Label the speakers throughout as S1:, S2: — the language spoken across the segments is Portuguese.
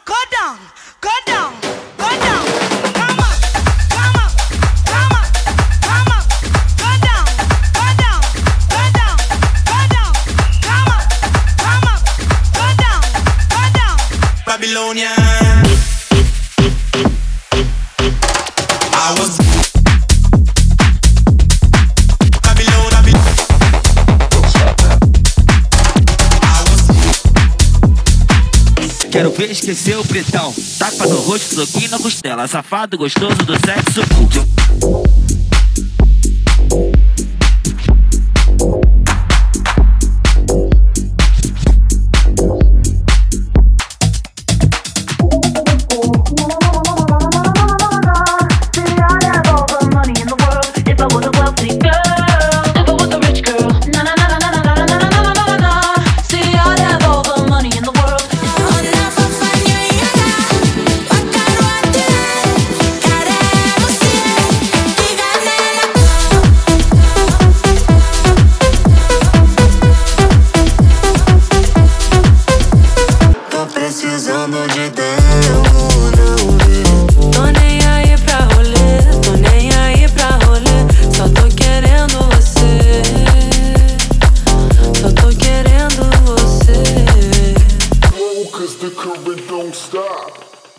S1: go down, go down, go down. Come up, come up, come up, come up. Go down, go down, go down, go down. Come up, go down, go down.
S2: Babylonian. I was
S3: Quero ver esquecer o pretão. Tapa no rosto, soquinho na costela. Safado, gostoso do sexo puro.
S4: Precisando de tempo, não vê.
S5: Tô nem aí pra rolê, tô nem aí pra rolê. Só tô querendo você, só tô querendo você.
S4: Cause the current don't stop.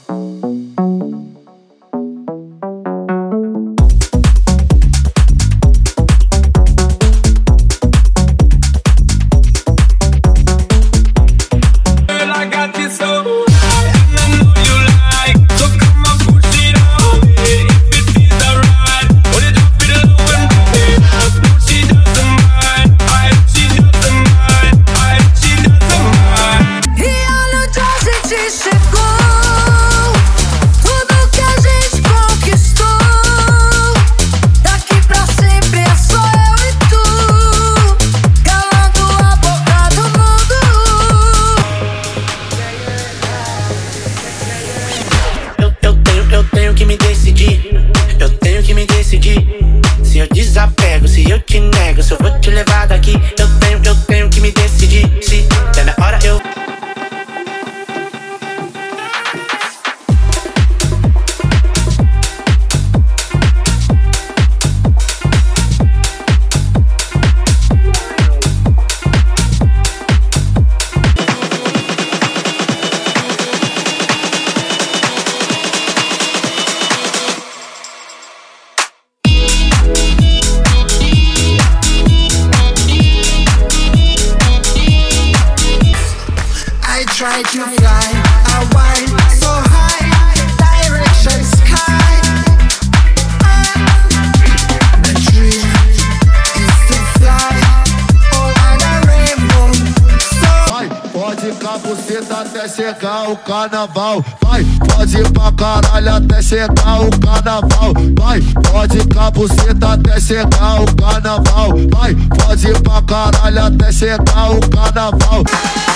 S2: Se eu desapego, se eu te nego, se eu vou te levar daqui, eu tenho que me decidir. Se é na hora eu
S4: try to fly, I wind so high, direction sky. The dream is to fly over the rainbow.
S6: Vai, pode cabuceta até chegar o carnaval. Vai, pode ir pra caralho até chegar o carnaval. Vai, pode cabuceta até chegar o carnaval. Vai, pode ir pra caralho até chegar o carnaval.